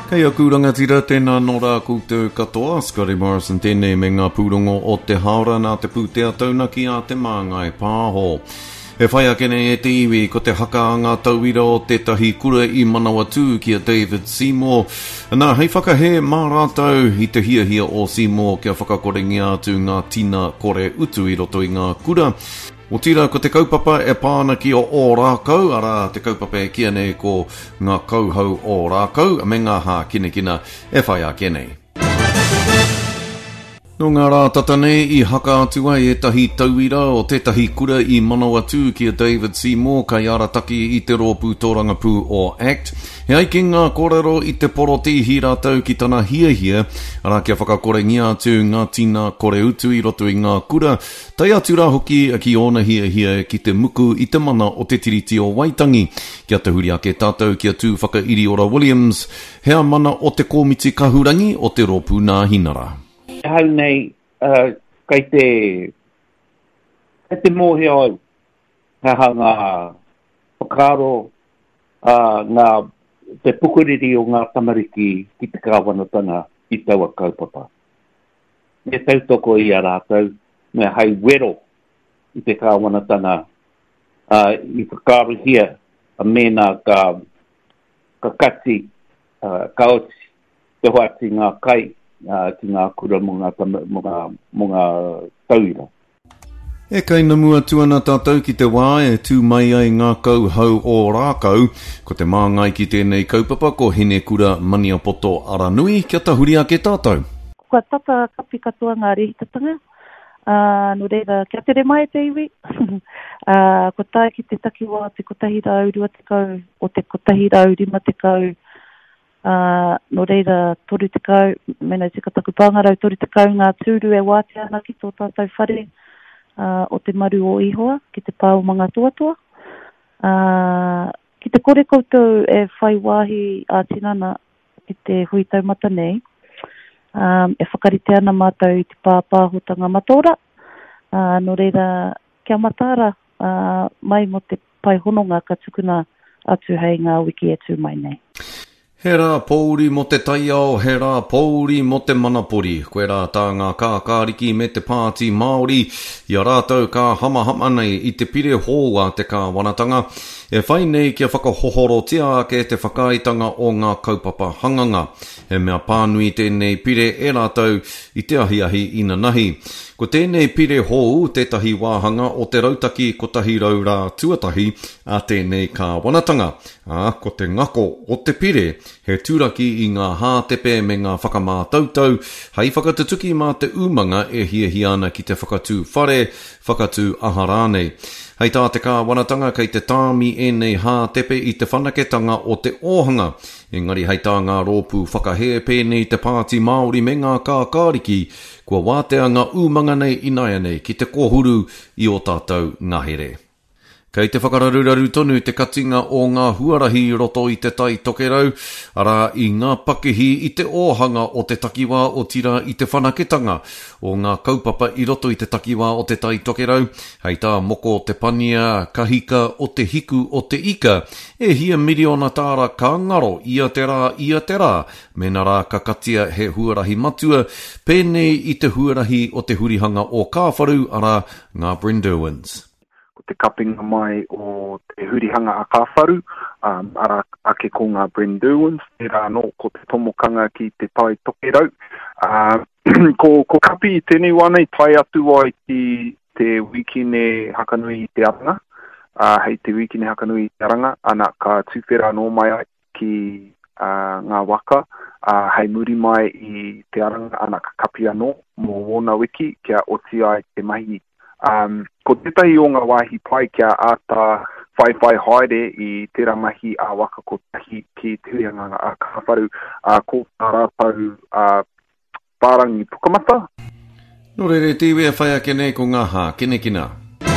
Kei aku rangatira tēnā no rā koutou katoa, Scotty Morrison tēnei me ngā pūrongo o te haora nā te pūtea taunaki a te māngai pāho. E whai akene e te iwi ko te haka a ngā tauira o tētahi kura I Manawatu ki a David Seymour. Nā hei whakahe mā rātou I te hia o Seymour kia whakakorengi atu ngā tina kore utu I roto I ngā kura. O tira ko te kaupapa e pāna ki o rākau, ara te kaupapa e kia nei ko ngā kauhau o rākau, me ngā hā kinekina e whai akene. No ngā rā tata nei I haka atu ai e tahi tauira o tētahi kura I Manawatu ki a David Seymour kai arataki I te rōpū tōrangapū o ACT. He ai ki ngā kōrero I te porotihi rātou ki tana hia, ara kia whakakorengi atu ngā tina kore utu I roto I ngā kura, tai atu rā hoki ki ona hia ki te muku I te mana o te tiriti o Waitangi. Kia te huri ake tātou kia tū whakairi ora Williams, hea mana o te kōmiti kahurangi o te rōpū nā hinara. Hau nei, kei te mōhia au, ngā whakaro, ngā te pukuriri o ngā tamariki ki te kāwanatanga I taua kaupapa. Me tautoko I a rātou, me hei wero I te kāwanatanga, I whakaro hia, a mena ka kati, ka oti, te hoati ngā kai, ki ngā kura mo ngā tauira. E kei na mua tuana tātou ki te wā e tū mai ai ngā kauhau o rākau, ko te māngai ki tēnei kaupapa ko hene kura Maniapoto Aranui, kia tahuri ake tātou. Kua tata kapi katoa ngā rehitatanga, no reira kia tere mai te iwi. Ko tae ki te takiwa te kotahi rau rua te kau, o te kotahi rau rima te kau, no reira toru te kau, mena te kataku pāngarau toru te kau ngā tūru e wāte ana ki tō tātou whare o te maru o ihoa, ki te pāo manga tuatua. Ki te kore koutou e whai wāhi a tinana ki te hui taumata nei, e whakarite ana mātou I te pāpāhotanga matora, no reira kia matara mai mo te pai hononga ka tukuna atu hei ngā wiki e tū mai nei. He rā pōuri mo te taiao, he rā pōuri mo te manapori. Koe rā tā ngā kākāriki me te pāti Māori, ia rātou kā hama nei I te pire hoa te kāwanatanga. E whai nei kia whakahohorotia ake te whakaitanga o ngā kaupapa hanganga. He mea pānui tēnei pire e rātou I te ahiahi ina nahi. Ko tēnei pire hou tētahi wāhanga o te rautaki kotahi rau rā tuatahi a tēnei kāwanatanga. Ko te ngako o te pire, he tūraki I ngā hātepe me ngā whakamātautau, hei whakatutuki mā te umanga e hiahiana ki te whakatū whare, whakatū aharane. Hei tā te kāwanatanga kei te tāmi e nei hātepe I te whanaketanga o te ohanga. Engari hei tā ngā rōpū whakahe pēnei te pāti Māori me ngā kākāriki, kua wātea ngā umanga nei inaia nei ki te kohuru I o tātou ngahere. Kei te whakararuraru tonu te katinga o ngā huarahi roto I te tai tokerau, ara I ngā pakihi I te ohanga o te takiwā o tira I te whanaketanga o ngā kaupapa I roto I te takiwā o te tai tokerau, hei tā moko te pania, kahika o te hiku o te ika, e hia miriona tāra ka ngaro ia te rā, mena rā ka katia he huarahi matua, pēnei I te huarahi o te hurihanga o kāwharu ara ngā Brynderwyns. Te kapinga mai o te hurihanga a kāwharu, ara ake ko ngā Brynderwyns, te rā no ko te tomokanga ki te tai tokerau. Ko kapi I tēnei wane tai atu ai te wikine hakanui I te aranga, hei te wikine hakanui I te aranga, ana ka tūwhera no mai ai ki ngā waka, hei muri mai I te aranga, ana ka kapi anō mō wōna wiki kia oti ai te mahi. Ko tētahi o ngā wāhi pai kia āta whai haere I tērā mahi a waka ko tahi ki te hurihanga a kāwharu, ko tā rātau pārangi pukamata. No rere tīwe whai ake nei ko ngā hā kinekina.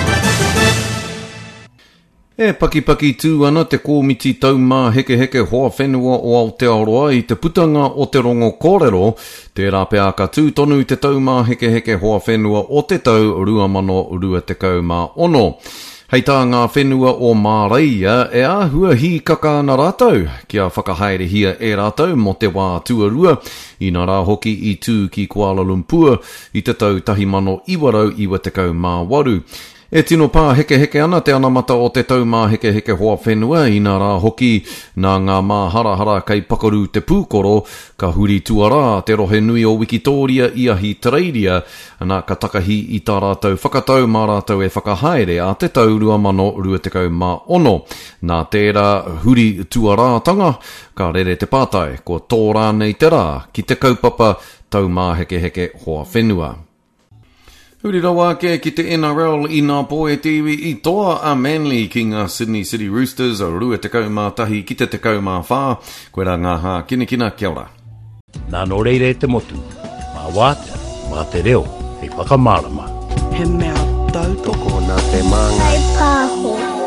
E paki tū ana te kōmiti taumā heke hoa whenua o Aotearoa I te putanga o te rongo kōrero, tērā pēā ka tū tonu I te taumā heke hoa whenua o te tau 2026. Hei tā ngā whenua o Māraia e āhua hi kaka na rātou kia whakahaere hia e rātou mo te wā tuarua i nā rā hoki i tū ki Kuala Lumpur i te tau 1998. E tino pā heke ana te anamata o te tau mā heke hoa whenua i nā rā hoki nā ngā mā harahara kei pakaru te pūkoro ka huri tuara te rohe nui o Wikitoria i ahi Tareiria nā ka takahi i tā rātou whakatau mā rātou e whakahaere a te tau 2026 nā tērā huri tuarātanga ka rere te pātai ko tō rānei te rā ki te kaupapa tau mā heke hoa whenua. Huri rawa ke ki te NRL i ngā poe tiwi i toa a Manly ki ngā Sydney City Roosters a rua te kaumātahi ki te kaumā whā. Koe rā ngā hā kina kia ora. Nā no reire te motu, mā wātea, mā te reo, hei whakamārama. He mea tautoko nā te manga. Hei pāho.